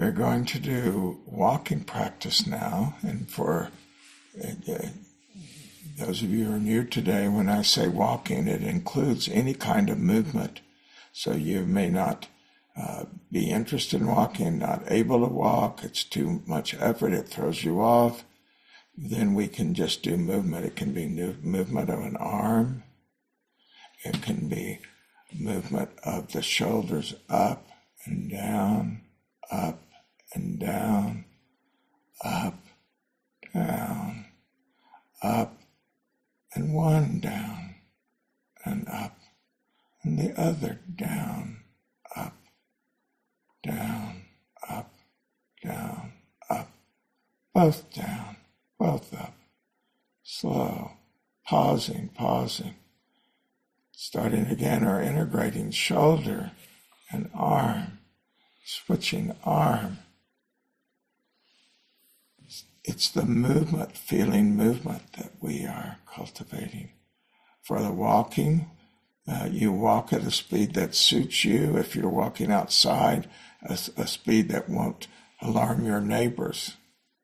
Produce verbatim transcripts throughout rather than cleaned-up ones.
We're going to do walking practice now, and for uh, those of you who are new today, when I say walking, it includes any kind of movement. So you may not uh, be interested in walking, not able to walk, it's too much effort, it throws you off. Then we can just do movement. It can be new movement of an arm. It can be movement of the shoulders up and down, up and down, up, down, up, and one down, and up, and the other down, up, down, up, down, up, both down, both up, slow, pausing, pausing, starting again, or integrating shoulder and arm, switching arm. It's the movement, feeling movement that we are cultivating. For the walking, uh, you walk at a speed that suits you. If you're walking outside, a, a speed that won't alarm your neighbors.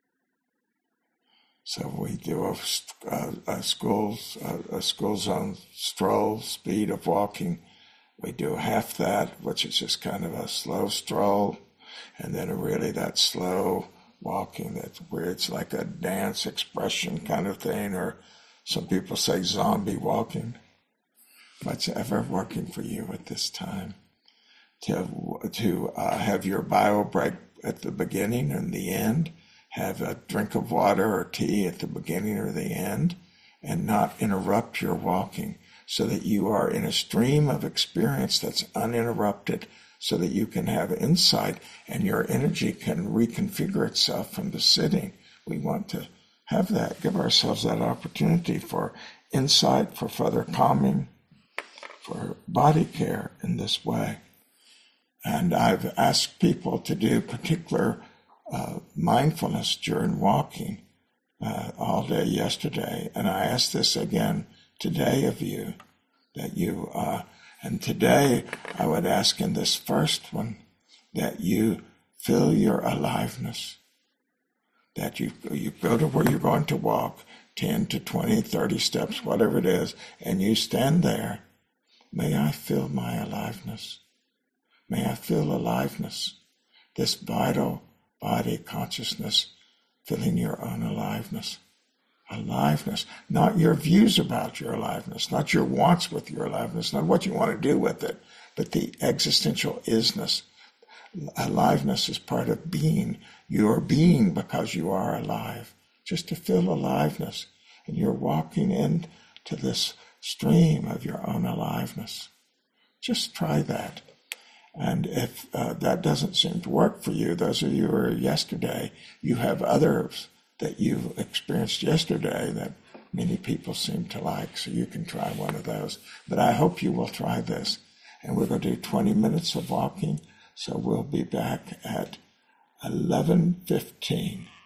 So we do a, a, a, school, a, a school zone stroll speed of walking. We do half that, which is just kind of a slow stroll, and then a really that slow walking that's where it's like a dance expression kind of thing, or some people say zombie walking. What's ever working for you at this time? To, to uh, have your bio break at the beginning and the end, have a drink of water or tea at the beginning or the end, and not interrupt your walking, so that you are in a stream of experience that's uninterrupted, so that you can have insight and your energy can reconfigure itself from the sitting. We want to have that, give ourselves that opportunity for insight, for further calming, for body care in this way. And I've asked people to do particular uh, mindfulness during walking uh, all day yesterday. And I ask this again today of you, that you, uh, and today I would ask in this first one, that you feel your aliveness, that you you go to where you're going to walk, ten to twenty, thirty steps, whatever it is, and you stand there. May I feel my aliveness. May I feel aliveness, this vital body consciousness, feeling your own aliveness. Aliveness, not your views about your aliveness, not your wants with your aliveness, not what you want to do with it, but the existential isness. Aliveness is part of being. You are being because you are alive. Just to feel aliveness, and you're walking into this stream of your own aliveness. Just try that. And if uh, that doesn't seem to work for you, those of you who were yesterday, you have others that you experienced yesterday that many people seem to like, so you can try one of those. But I hope you will try this. And we're going to do twenty minutes of walking, so we'll be back at eleven fifteen.